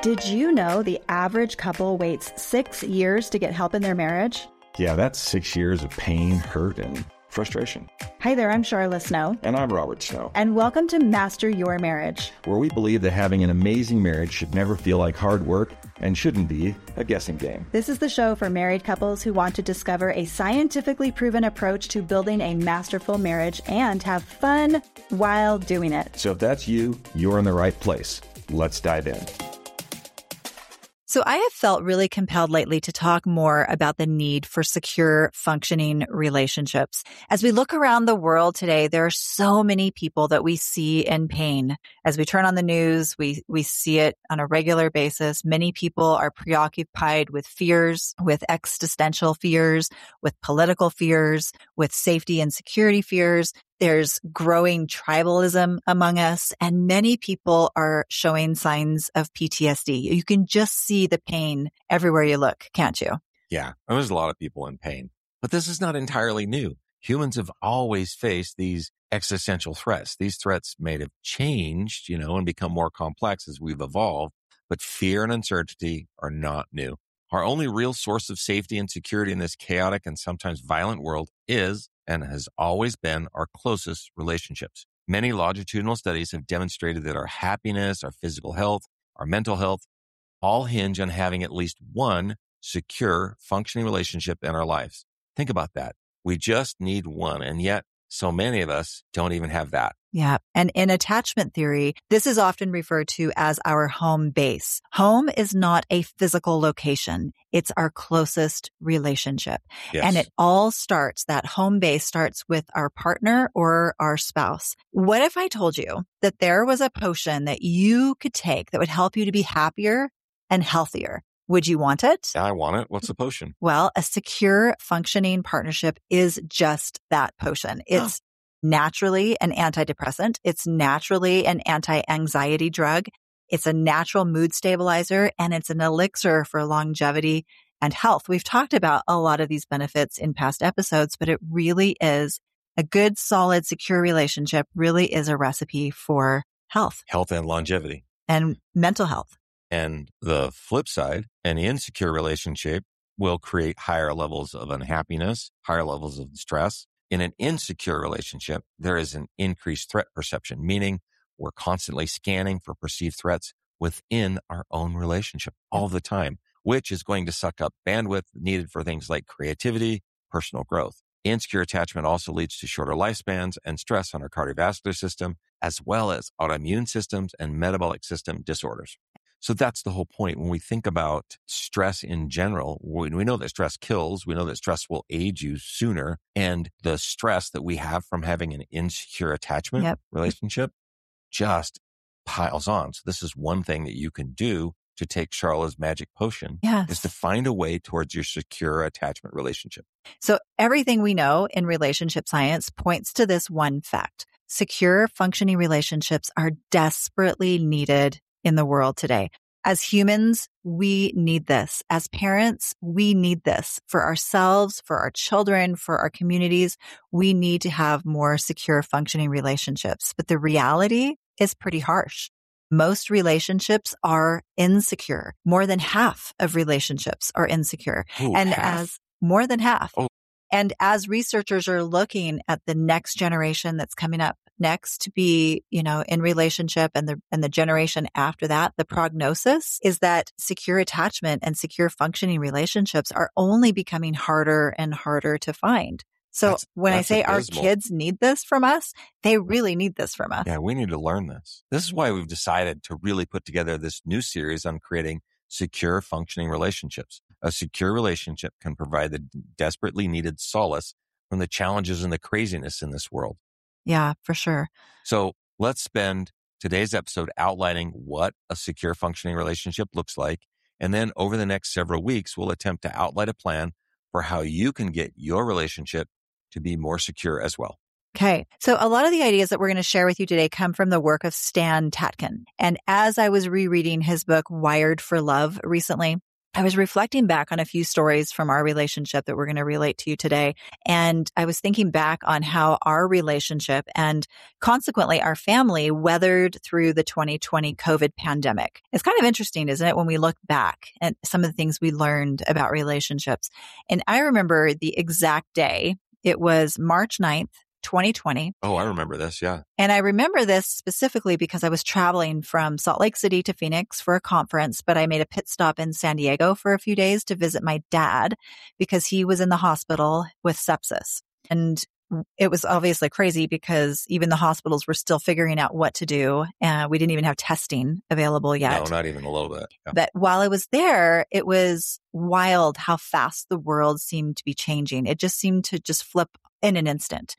Did you know the average couple waits 6 years to get help in their marriage? Yeah, that's 6 years of pain, hurt, and frustration. Hi there, I'm Charla Snow. And I'm Robert Snow. And welcome to Master Your Marriage, where we believe that having an amazing marriage should never feel like hard work and shouldn't be a guessing game. This is the show for married couples who want to discover a scientifically proven approach to building a masterful marriage and have fun while doing it. So if that's you, you're in the right place. Let's dive in. So I have felt really compelled lately to talk more about the need for secure, functioning relationships. As we look around the world today, there are so many people that we see in pain. As we turn on the news, we see it on a regular basis. Many people are preoccupied with fears, with existential fears, with political fears, with safety and security fears. There's growing tribalism among us, and many people are showing signs of PTSD. You can just see the pain everywhere you look, can't you? Yeah, there's a lot of people in pain. But this is not entirely new. Humans have always faced these existential threats. These threats may have changed, and become more complex as we've evolved, but fear and uncertainty are not new. Our only real source of safety and security in this chaotic and sometimes violent world is and has always been our closest relationships. Many longitudinal studies have demonstrated that our happiness, our physical health, our mental health, all hinge on having at least one secure, functioning relationship in our lives. Think about that. We just need one, and yet so many of us don't even have that. Yeah. And in attachment theory, this is often referred to as our home base. Home is not a physical location. It's our closest relationship. Yes. And it all starts, that home base starts with our partner or our spouse. What if I told you that there was a potion that you could take that would help you to be happier and healthier? Would you want it? I want it. What's the potion? Well, a secure, functioning partnership is just that potion. It's naturally an antidepressant. It's naturally an anti-anxiety drug. It's a natural mood stabilizer, and it's an elixir for longevity and health. We've talked about a lot of these benefits in past episodes, but it really is a good, solid, secure relationship really is a recipe for health. Health and longevity. And mental health. And the flip side, an insecure relationship will create higher levels of unhappiness, higher levels of stress. In an insecure relationship, there is an increased threat perception, meaning we're constantly scanning for perceived threats within our own relationship all the time, which is going to suck up bandwidth needed for things like creativity, personal growth. Insecure attachment also leads to shorter lifespans and stress on our cardiovascular system, as well as autoimmune systems and metabolic system disorders. So that's the whole point. When we think about stress in general, we know that stress kills. We know that stress will age you sooner. And the stress that we have from having an insecure attachment relationship just piles on. So this is one thing that you can do to take Charla's magic potion is to find a way towards your secure attachment relationship. So everything we know in relationship science points to this one fact. Secure, functioning relationships are desperately needed in the world today. As humans, we need this. As parents, we need this for ourselves, for our children, for our communities. We need to have more secure, functioning relationships. But the reality is pretty harsh. Most relationships are insecure. More than half of relationships are insecure. Ooh, and half? as more than half. Oh. And as researchers are looking at the next generation that's coming up next to be, in relationship and the generation after that, the prognosis is that secure attachment and secure functioning relationships are only becoming harder and harder to find. So when I say abysmal. Our kids need this from us, they really need this from us. Yeah, we need to learn this. This is why we've decided to really put together this new series on creating secure, functioning relationships. A secure relationship can provide the desperately needed solace from the challenges and the craziness in this world. Yeah, for sure. So let's spend today's episode outlining what a secure, functioning relationship looks like. And then over the next several weeks, we'll attempt to outline a plan for how you can get your relationship to be more secure as well. Okay. So a lot of the ideas that we're going to share with you today come from the work of Stan Tatkin. And as I was rereading his book, Wired for Love, recently, I was reflecting back on a few stories from our relationship that we're going to relate to you today. And I was thinking back on how our relationship and consequently our family weathered through the 2020 COVID pandemic. It's kind of interesting, isn't it, when we look back at some of the things we learned about relationships. And I remember the exact day. It was March 9th, 2020. Oh, I remember this. Yeah. And I remember this specifically because I was traveling from Salt Lake City to Phoenix for a conference, but I made a pit stop in San Diego for a few days to visit my dad because he was in the hospital with sepsis. And it was obviously crazy because even the hospitals were still figuring out what to do. And we didn't even have testing available yet. No, not even a little bit. Yeah. But while I was there, it was wild how fast the world seemed to be changing. It just seemed to just flip in an instant.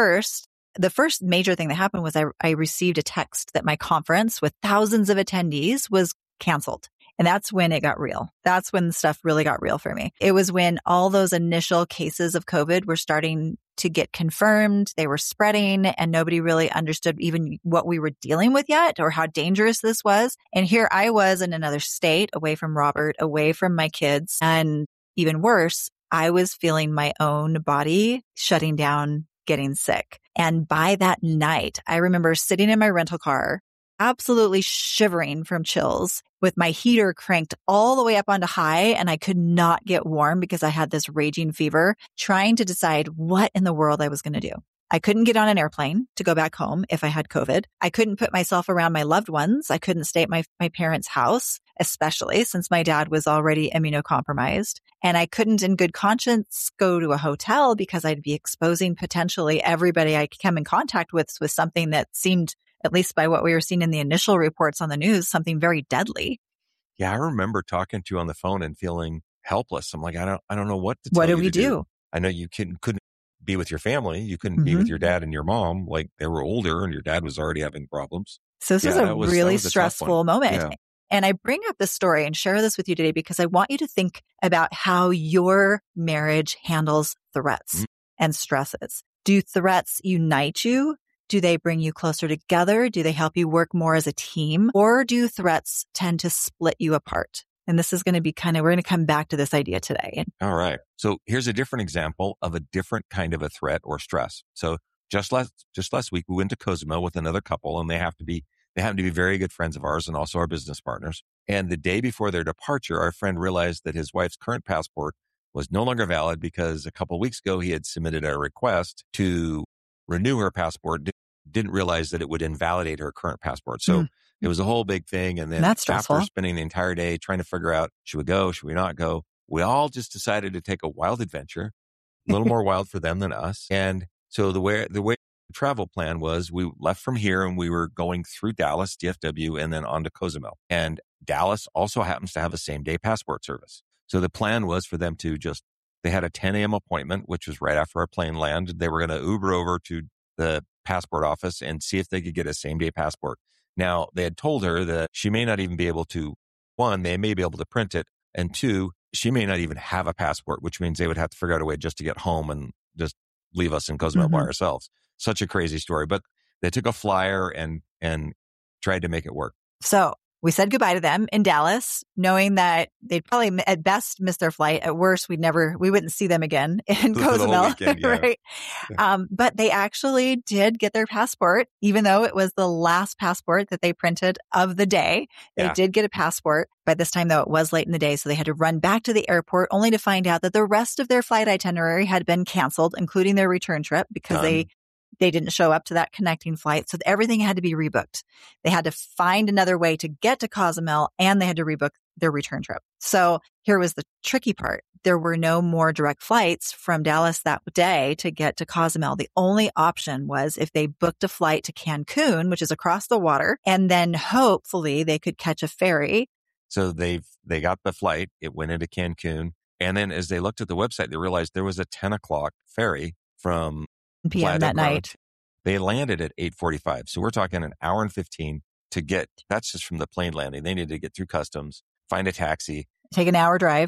The first major thing that happened was I received a text that my conference with thousands of attendees was canceled. And that's when it got real. That's when stuff really got real for me. It was when all those initial cases of COVID were starting to get confirmed. They were spreading and nobody really understood even what we were dealing with yet or how dangerous this was. And here I was in another state, away from Robert, away from my kids. And even worse, I was feeling my own body shutting down, getting sick. And by that night, I remember sitting in my rental car, absolutely shivering from chills with my heater cranked all the way up onto high. And I could not get warm because I had this raging fever, trying to decide what in the world I was going to do. I couldn't get on an airplane to go back home if I had COVID. I couldn't put myself around my loved ones. I couldn't stay at my parents' house, especially since my dad was already immunocompromised. And I couldn't in good conscience go to a hotel because I'd be exposing potentially everybody I came in contact with something that seemed, at least by what we were seeing in the initial reports on the news, something very deadly. Yeah, I remember talking to you on the phone and feeling helpless. I'm like, I don't know what to tell What you do we to do? I know you couldn't be with your family. You couldn't be with your dad and your mom. Like they were older and your dad was already having problems. So this was a really stressful moment. Yeah. And I bring up this story and share this with you today because I want you to think about how your marriage handles threats and stresses. Do threats unite you? Do they bring you closer together? Do they help you work more as a team? Or do threats tend to split you apart? And this is going to be we're going to come back to this idea today. All right. So here's a different example of a different kind of a threat or stress. So just last week, we went to Cozumel with another couple, and they happen to be very good friends of ours and also our business partners. And the day before their departure, our friend realized that his wife's current passport was no longer valid because a couple of weeks ago, he had submitted a request to renew her passport, didn't realize that it would invalidate her current passport. So it was a whole big thing. And then after spending the entire day trying to figure out, should we go? Should we not go? We all just decided to take a wild adventure, a little more wild for them than us. And so the way the travel plan was, we left from here and we were going through Dallas, DFW, and then on to Cozumel. And Dallas also happens to have a same-day passport service. So the plan was for them to they had a 10 a.m. appointment, which was right after our plane landed. They were going to Uber over to the passport office and see if they could get a same-day passport. Now, they had told her that she may not even be able to, one, they may be able to print it, and two, she may not even have a passport, which means they would have to figure out a way just to get home and just leave us in Cozumel by ourselves. Such a crazy story. But they took a flyer and tried to make it work. So we said goodbye to them in Dallas, knowing that they'd probably at best miss their flight. At worst, we wouldn't see them again in Cozumel. Weekend, yeah. Right. Yeah. But they actually did get their passport, even though it was the last passport that they printed of the day. They did get a passport. By this time, though, it was late in the day. So they had to run back to the airport only to find out that the rest of their flight itinerary had been canceled, including their return trip, because they didn't show up to that connecting flight. So everything had to be rebooked. They had to find another way to get to Cozumel, and they had to rebook their return trip. So here was the tricky part. There were no more direct flights from Dallas that day to get to Cozumel. The only option was if they booked a flight to Cancun, which is across the water, and then hopefully they could catch a ferry. So they got the flight. It went into Cancun. And then as they looked at the website, they realized there was a 10 o'clock ferry from PM that night. They landed at 8:45. So we're talking an hour and 15 to get, that's just from the plane landing. They needed to get through customs, find a taxi. Take an hour drive.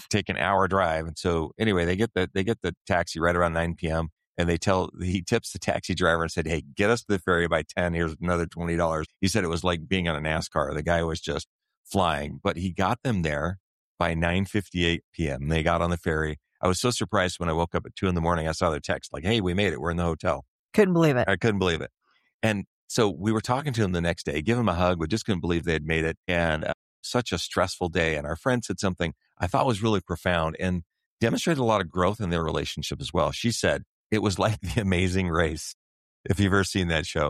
And so anyway, they get the taxi right around 9 p.m. and he tips the taxi driver and said, "Hey, get us to the ferry by 10. Here's another $20. He said it was like being on a NASCAR. The guy was just flying, but he got them there by 9:58 p.m. They got on the ferry. I was so surprised when I woke up at 2 a.m. I saw their text like, hey, we made it. We're in the hotel. Couldn't believe it. I couldn't believe it. And so we were talking to them the next day, give them a hug. We just couldn't believe they had made it. And such a stressful day. And our friend said something I thought was really profound and demonstrated a lot of growth in their relationship as well. She said, it was like The Amazing Race, if you've ever seen that show.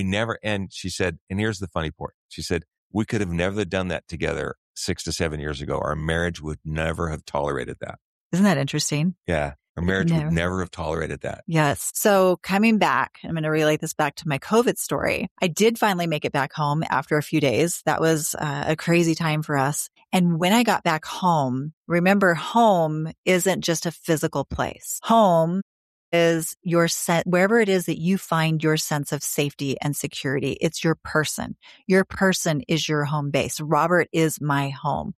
And she said, and here's the funny part. She said, we could have never done that together 6 to 7 years ago. Our marriage would never have tolerated that. Isn't that interesting? Yeah. Our marriage would never have tolerated that. Yes. So coming back, I'm going to relate this back to my COVID story. I did finally make it back home after a few days. That was a crazy time for us. And when I got back home, remember, home isn't just a physical place. Home is your wherever it is that you find your sense of safety and security. It's your person. Your person is your home base. Robert is my home.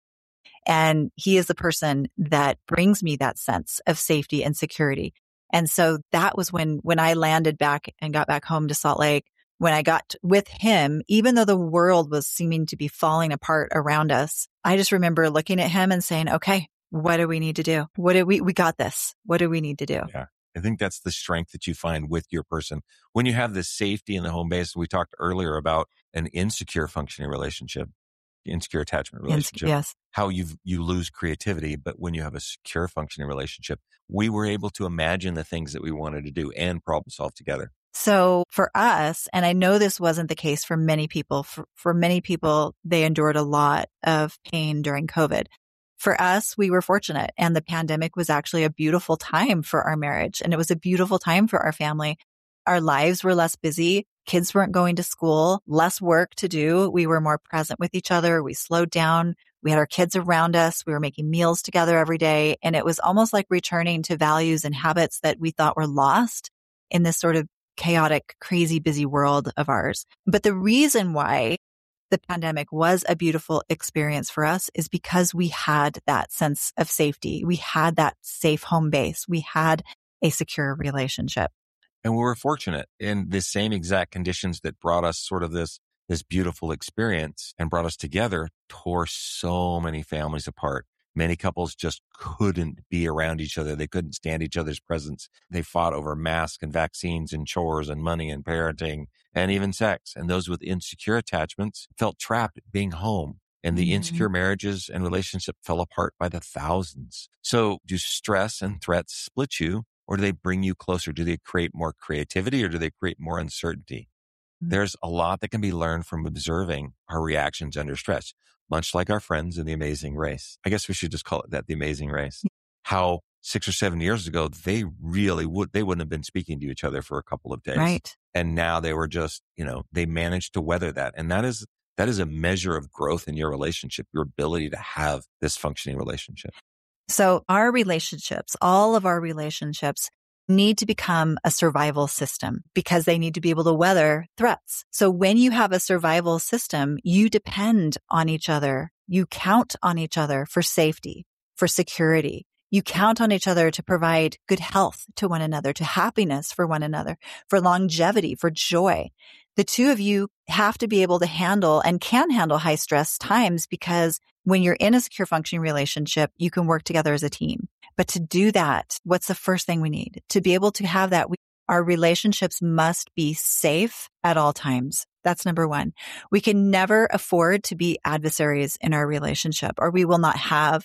And he is the person that brings me that sense of safety and security. And so that was when I landed back and got back home to Salt Lake, when I got with him, even though the world was seeming to be falling apart around us, I just remember looking at him and saying, okay, what do we need to do? We got this. What do we need to do? Yeah. I think that's the strength that you find with your person. When you have the safety in the home base, we talked earlier about an insecure functioning relationship. Insecure attachment relationship, yes. How you lose creativity. But when you have a secure functioning relationship, we were able to imagine the things that we wanted to do and problem solve together. So for us, and I know this wasn't the case for many people, for many people, they endured a lot of pain during COVID. For us, we were fortunate, and the pandemic was actually a beautiful time for our marriage. And it was a beautiful time for our family. Our lives were less busy. Kids weren't going to school, less work to do. We were more present with each other. We slowed down. We had our kids around us. We were making meals together every day. And it was almost like returning to values and habits that we thought were lost in this sort of chaotic, crazy, busy world of ours. But the reason why the pandemic was a beautiful experience for us is because we had that sense of safety. We had that safe home base. We had a secure relationship. And we were fortunate in the same exact conditions that brought us sort of this beautiful experience and brought us together, tore so many families apart. Many couples just couldn't be around each other. They couldn't stand each other's presence. They fought over masks and vaccines and chores and money and parenting and even sex. And those with insecure attachments felt trapped being home. And the insecure marriages and relationships fell apart by the thousands. So do stress and threats split you? Or do they bring you closer? Do they create more creativity or do they create more uncertainty? There's a lot that can be learned from observing our reactions under stress, much like our friends in The Amazing Race. I guess we should just call it that, The Amazing Race. How 6 or 7 years ago, they wouldn't have been speaking to each other for a couple of days. Right. And now they were just, they managed to weather that. And that is a measure of growth in your relationship, your ability to have this functioning relationship. So our relationships, all of our relationships need to become a survival system because they need to be able to weather threats. So when you have a survival system, you depend on each other. You count on each other for safety, for security. You count on each other to provide good health to one another, to happiness for one another, for longevity, for joy. The two of you have to be able to handle and can handle high stress times because when you're in a secure functioning relationship, you can work together as a team. But to do that, what's the first thing we need? To be able to have that, our relationships must be safe at all times. That's number one. We can never afford to be adversaries in our relationship, or we will not have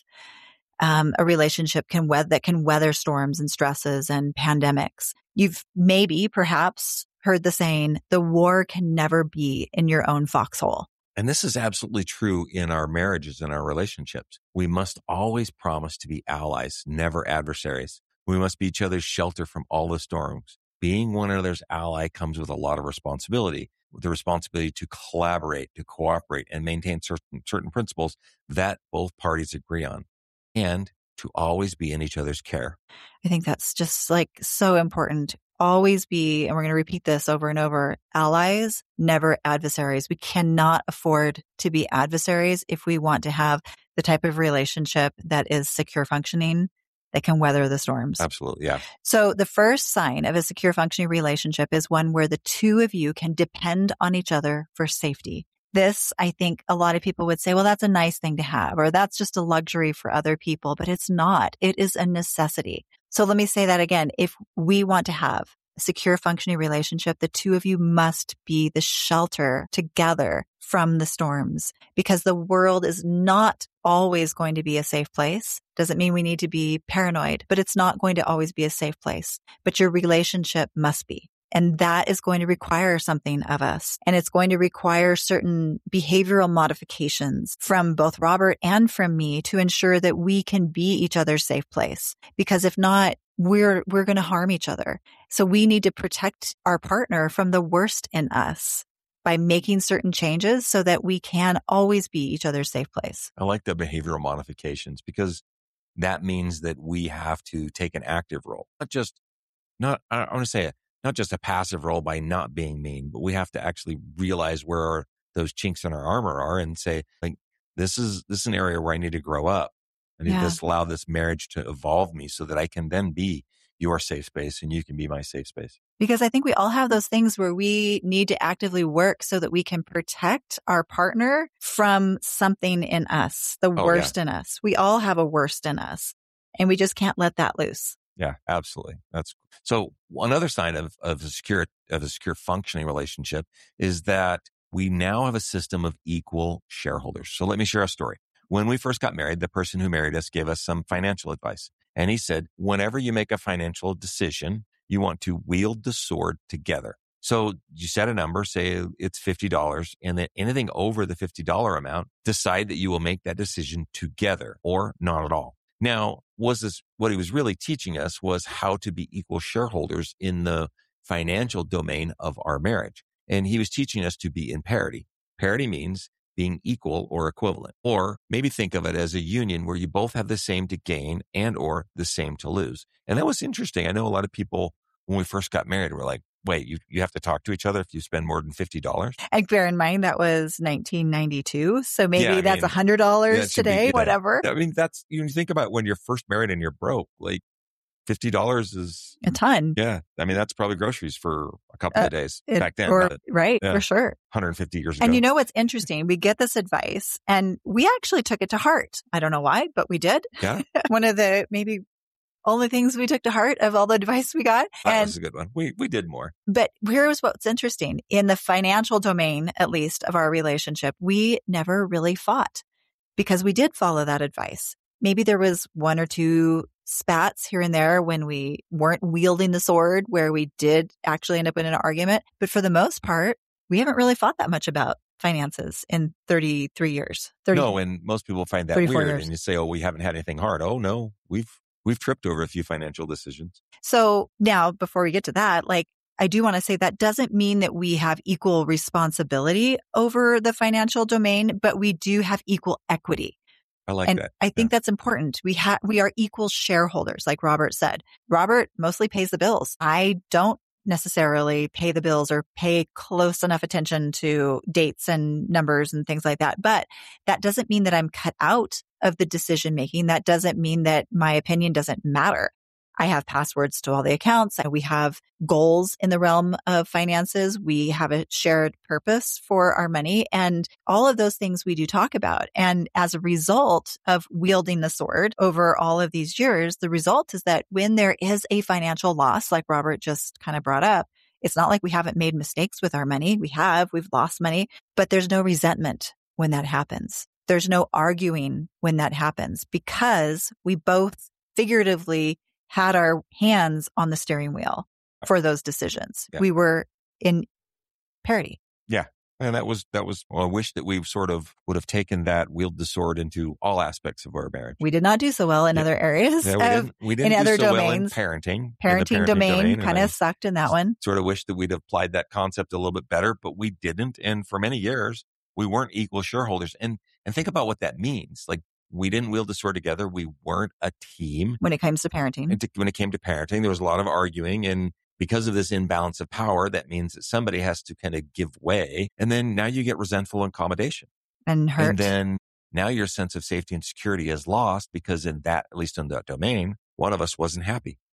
a relationship that can weather storms and stresses and pandemics. You've perhaps heard the saying, the war can never be in your own foxhole. And this is absolutely true in our marriages and our relationships. We must always promise to be allies, never adversaries. We must be each other's shelter from all the storms. Being one another's ally comes with a lot of responsibility, with the responsibility to collaborate, to cooperate, and maintain certain principles that both parties agree on, and to always be in each other's care. I think that's just so important. Always be, and we're going to repeat this over and over, allies, never adversaries. We cannot afford to be adversaries if we want to have the type of relationship that is secure functioning, that can weather the storms. Absolutely, yeah. So the first sign of a secure functioning relationship is one where the two of you can depend on each other for safety. This, I think a lot of people would say, well, that's a nice thing to have, or that's just a luxury for other people, but it's not. It is a necessity. So let me say that again. If we want to have a secure, functioning relationship, the two of you must be the shelter together from the storms, because the world is not always going to be a safe place. Doesn't mean we need to be paranoid, but it's not going to always be a safe place. But your relationship must be. And that is going to require something of us. And it's going to require certain behavioral modifications from both Robert and from me to ensure that we can be each other's safe place. Because if not, we're going to harm each other. So we need to protect our partner from the worst in us by making certain changes so that we can always be each other's safe place. I like the behavioral modifications, because that means that we have to take an active role, not just a passive role by not being mean, but we have to actually realize where those chinks in our armor are and say, like, this is an area where I need to grow up. I need to allow this marriage to evolve me so that I can then be your safe space and you can be my safe space. Because I think we all have those things where we need to actively work so that we can protect our partner from something in us, the worst in us. We all have a worst in us, and we just can't let that loose. Yeah, absolutely. That's so. Another sign of a secure functioning relationship is that we now have a system of equal shareholders. So let me share a story. When we first got married, the person who married us gave us some financial advice, and he said, whenever you make a financial decision, you want to wield the sword together. So you set a number, say it's $50, and then anything over the $50 amount, decide that you will make that decision together or not at all. Now, what he was really teaching us was how to be equal shareholders in the financial domain of our marriage. And he was teaching us to be in parity. Parity means being equal or equivalent, or maybe think of it as a union where you both have the same to gain and or the same to lose. And that was interesting. I know a lot of people, when we first got married, were like, wait, you have to talk to each other if you spend more than $50? And bear in mind, that was 1992. So maybe that's $100 today, whatever. I mean, you think about when you're first married and you're broke, like $50 is a ton. Yeah. I mean, that's probably groceries for a couple of days back then. For sure. 150 years ago. And you know what's interesting? We get this advice and we actually took it to heart. I don't know why, but we did. Yeah. One of the maybe only things we took to heart of all the advice we got. That was a good one. We did more. But here's what's interesting. In the financial domain, at least, of our relationship, we never really fought because we did follow that advice. Maybe there was one or two spats here and there when we weren't wielding the sword, where we did actually end up in an argument. But for the most part, we haven't really fought that much about finances in 33 years. No, and most people find that weird. Years. And you say, oh, we haven't had anything hard. Oh, no, we've tripped over a few financial decisions. So now, before we get to that, I do want to say that doesn't mean that we have equal responsibility over the financial domain, but we do have equal equity. I like that. I think that's important. We are equal shareholders, like Robert said. Robert mostly pays the bills. I don't necessarily pay the bills or pay close enough attention to dates and numbers and things like that. But that doesn't mean that I'm cut out of the decision making. That doesn't mean that my opinion doesn't matter. I have passwords to all the accounts. We have goals in the realm of finances. We have a shared purpose for our money, and all of those things we do talk about. And as a result of wielding the sword over all of these years, the result is that when there is a financial loss, like Robert just kind of brought up, it's not like we haven't made mistakes with our money. We've lost money, but there's no resentment when that happens. There's no arguing when that happens because we both figuratively had our hands on the steering wheel for those decisions. Yeah. We were in parity. Yeah. And that was, I wish that we sort of would have taken that, wield the sword into all aspects of our marriage. We did not do so well in other areas. Yeah, we didn't in do other so domains. Well in parenting. Parenting domain kind of sucked in that one. Sort of wish that we'd applied that concept a little bit better, but we didn't. And for many years, we weren't equal shareholders. And think about what that means. Like, we didn't wield the sword together. We weren't a team. When it comes to parenting. When it came to parenting, there was a lot of arguing. And because of this imbalance of power, that means that somebody has to kind of give way. And then now you get resentful accommodation. And hurt. And then now your sense of safety and security is lost because at least in that domain, one of us wasn't happy.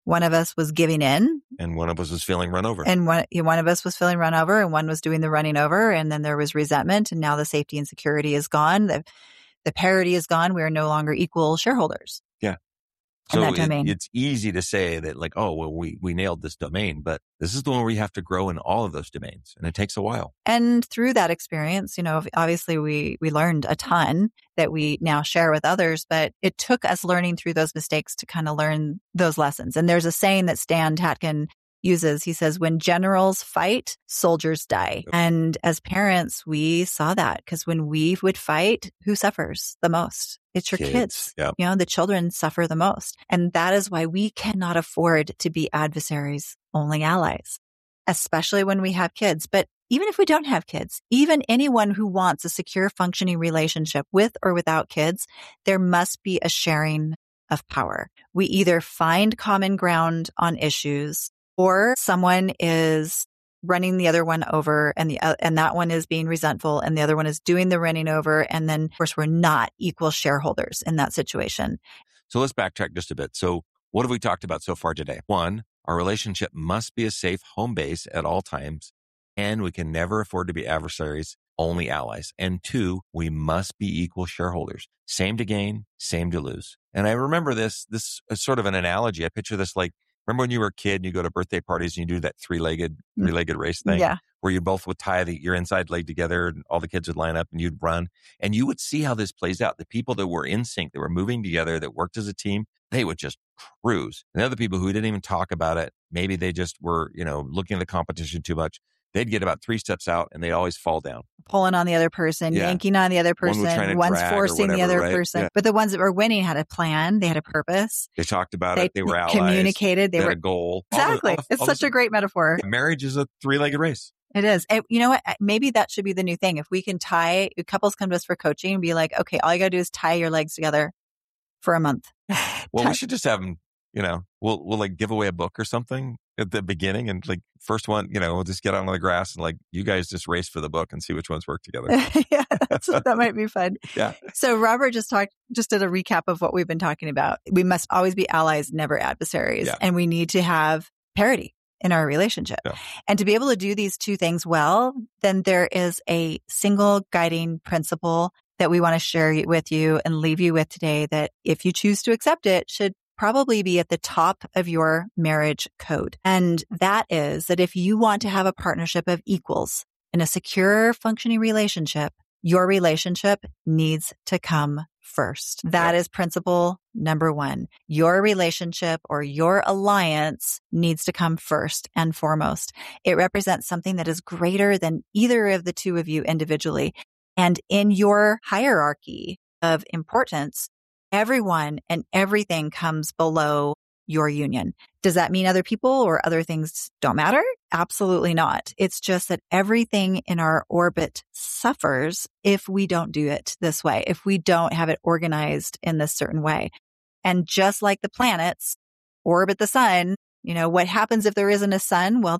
One of us was giving in. And one of us was feeling run over. And one of us was feeling run over, and one was doing the running over. And then there was resentment. And now the safety and security is gone. The parity is gone. We are no longer equal shareholders. Yeah. In So that domain. it's easy to say that like, oh, well, we nailed this domain, but this is the one where you have to grow in all of those domains, and it takes a while. And through that experience, obviously we learned a ton that we now share with others, but it took us learning through those mistakes to kind of learn those lessons. And there's a saying that Stan Tatkin uses. He says, when generals fight, soldiers die. And as parents, we saw that because when we would fight, who suffers the most? It's your kids. Yep. The children suffer the most. And that is why we cannot afford to be adversaries, only allies, especially when we have kids. But even if we don't have kids, even anyone who wants a secure, functioning relationship with or without kids, there must be a sharing of power. We either find common ground on issues, or someone is running the other one over, and that one is being resentful, and the other one is doing the running over. And then, of course, we're not equal shareholders in that situation. So let's backtrack just a bit. So what have we talked about so far today? 1, our relationship must be a safe home base at all times, and we can never afford to be adversaries, only allies. And 2, we must be equal shareholders. Same to gain, same to lose. And I remember this is sort of an analogy. I picture this like, remember when you were a kid and you go to birthday parties and you do that three-legged race thing? Yeah. Where you both would tie your inside leg together and all the kids would line up and you'd run. And you would see how this plays out. The people that were in sync, that were moving together, that worked as a team, they would just cruise. And the other people who didn't even talk about it, maybe they just were, looking at the competition too much. They'd get about 3 steps out and they'd always fall down. Pulling on the other person, yanking on the other person, one's forcing the other person. Yeah. But the ones that were winning had a plan. They had a purpose. They talked about it. They were allies. Communicated. They had a goal. Exactly. It's such a great metaphor. Marriage is a 3-legged race. It is. You know what? Maybe that should be the new thing. If we can couples come to us for coaching and be like, okay, all you got to do is tie your legs together for a month. Well, we should just have them, we'll like give away a book or something at the beginning, and like first one, we'll just get out on the grass and like you guys just race for the book and see which ones work together. Yeah, that might be fun. Yeah. So Robert just did a recap of what we've been talking about. We must always be allies, never adversaries. Yeah. And we need to have parity in our relationship. Yeah. And to be able to do these two things well, then there is a single guiding principle that we want to share with you and leave you with today that if you choose to accept it, should probably be at the top of your marriage code. And that is that if you want to have a partnership of equals in a secure, functioning relationship, your relationship needs to come first. That is principle number 1. Your relationship or your alliance needs to come first and foremost. It represents something that is greater than either of the two of you individually. And in your hierarchy of importance, everyone and everything comes below your union. Does that mean other people or other things don't matter? Absolutely not. It's just that everything in our orbit suffers if we don't do it this way, if we don't have it organized in this certain way. And just like the planets orbit the sun, what happens if there isn't a sun? Well,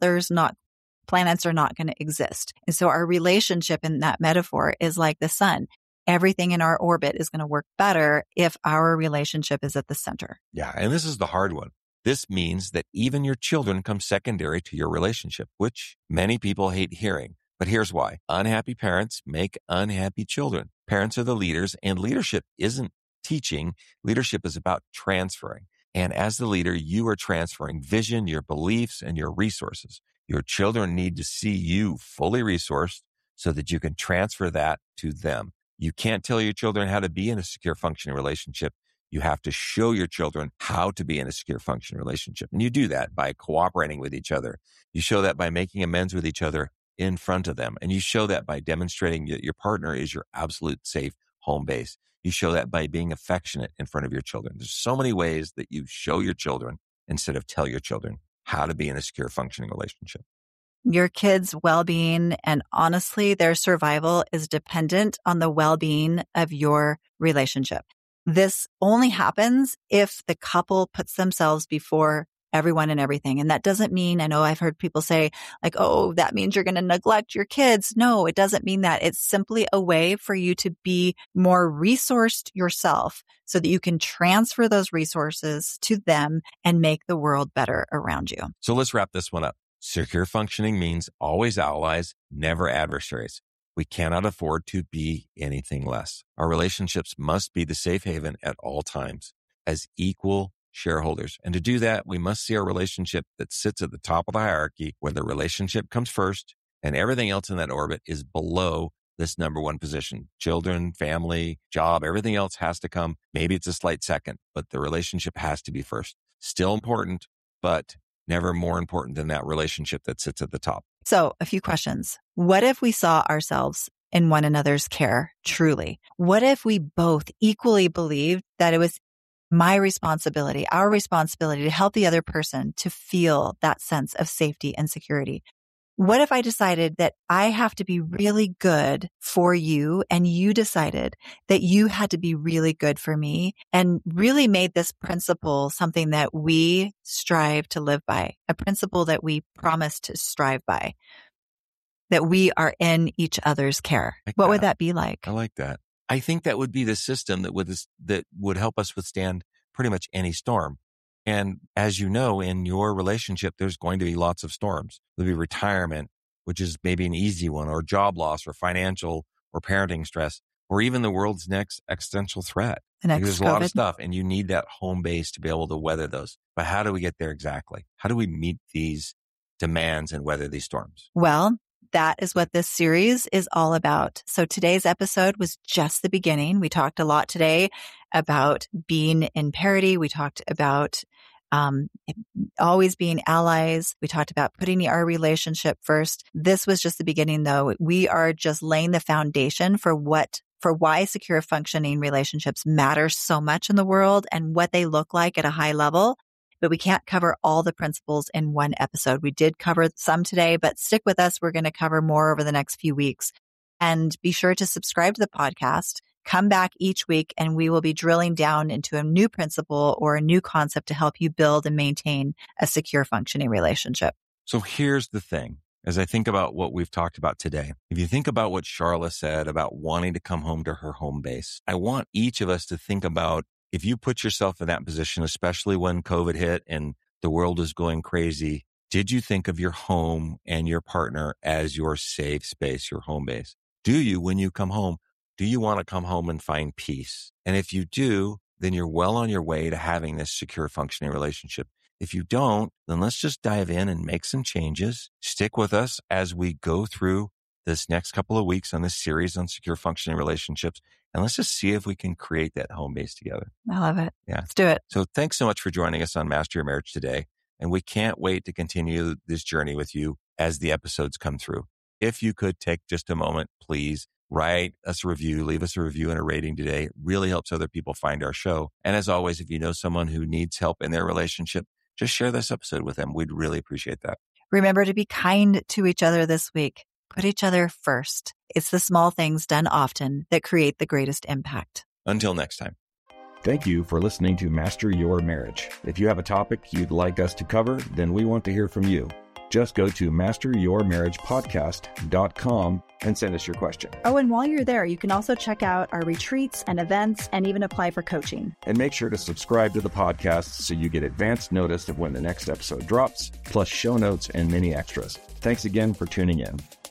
planets are not going to exist. And so our relationship in that metaphor is like the sun. Everything in our orbit is going to work better if our relationship is at the center. Yeah. And this is the hard one. This means that even your children come secondary to your relationship, which many people hate hearing. But here's why. Unhappy parents make unhappy children. Parents are the leaders, and leadership isn't teaching. Leadership is about transferring. And as the leader, you are transferring vision, your beliefs, and your resources. Your children need to see you fully resourced so that you can transfer that to them. You can't tell your children how to be in a secure, functioning relationship. You have to show your children how to be in a secure, functioning relationship. And you do that by cooperating with each other. You show that by making amends with each other in front of them. And you show that by demonstrating that your partner is your absolute safe home base. You show that by being affectionate in front of your children. There's so many ways that you show your children instead of tell your children how to be in a secure, functioning relationship. Your kids' well-being and honestly, their survival is dependent on the well-being of your relationship. This only happens if the couple puts themselves before everyone and everything. And that doesn't mean, I know I've heard people say like, oh, that means you're going to neglect your kids. No, it doesn't mean that. It's simply a way for you to be more resourced yourself so that you can transfer those resources to them and make the world better around you. So let's wrap this one up. Secure functioning means always allies, never adversaries. We cannot afford to be anything less. Our relationships must be the safe haven at all times as equal shareholders. And to do that, we must see our relationship that sits at the top of the hierarchy, where the relationship comes first and everything else in that orbit is below this number one position. Children, family, job, everything else has to come. Maybe it's a slight second, but the relationship has to be first. Still important, but never more important than that relationship that sits at the top. So a few questions. What if we saw ourselves in one another's care truly? What if we both equally believed that it was my responsibility, our responsibility to help the other person to feel that sense of safety and security? What if I decided that I have to be really good for you and you decided that you had to be really good for me, and really made this principle something that we strive to live by, a principle that we promise to strive by, that we are in each other's care? What would that be like? I like that. I think that would be the system that would help us withstand pretty much any storm. And as you know, in your relationship, there's going to be lots of storms. There'll be retirement, which is maybe an easy one, or job loss, or financial or parenting stress, or even the world's next existential threat. There's a lot of stuff, and you need that home base to be able to weather those. But how do we get there exactly? How do we meet these demands and weather these storms? Well, that is what this series is all about. So today's episode was just the beginning. We talked a lot today about being in parity. We talked about always being allies. We talked about putting our relationship first. This was just the beginning, though. We are just laying the foundation for why secure functioning relationships matter so much in the world and what they look like at a high level. But we can't cover all the principles in one episode. We did cover some today, but stick with us. We're going to cover more over the next few weeks. And be sure to subscribe to the podcast. Come back each week and we will be drilling down into a new principle or a new concept to help you build and maintain a secure functioning relationship. So here's the thing. As I think about what we've talked about today, if you think about what Charla said about wanting to come home to her home base, I want each of us to think about, if you put yourself in that position, especially when COVID hit and the world is going crazy, did you think of your home and your partner as your safe space, your home base? Do you, when you come home, do you want to come home and find peace? And if you do, then you're well on your way to having this secure functioning relationship. If you don't, then let's just dive in and make some changes. Stick with us as we go through this next couple of weeks on this series on secure functioning relationships. And let's just see if we can create that home base together. I love it. Yeah. Let's do it. So thanks so much for joining us on Master Your Marriage today. And we can't wait to continue this journey with you as the episodes come through. If you could take just a moment, please write us a review, leave us a review and a rating today. It really helps other people find our show. And as always, if you know someone who needs help in their relationship, just share this episode with them. We'd really appreciate that. Remember to be kind to each other this week. Put each other first. It's the small things done often that create the greatest impact. Until next time. Thank you for listening to Master Your Marriage. If you have a topic you'd like us to cover, then we want to hear from you. Just go to masteryourmarriagepodcast.com and send us your question. Oh, and while you're there, you can also check out our retreats and events and even apply for coaching. And make sure to subscribe to the podcast so you get advance notice of when the next episode drops, plus show notes and many extras. Thanks again for tuning in.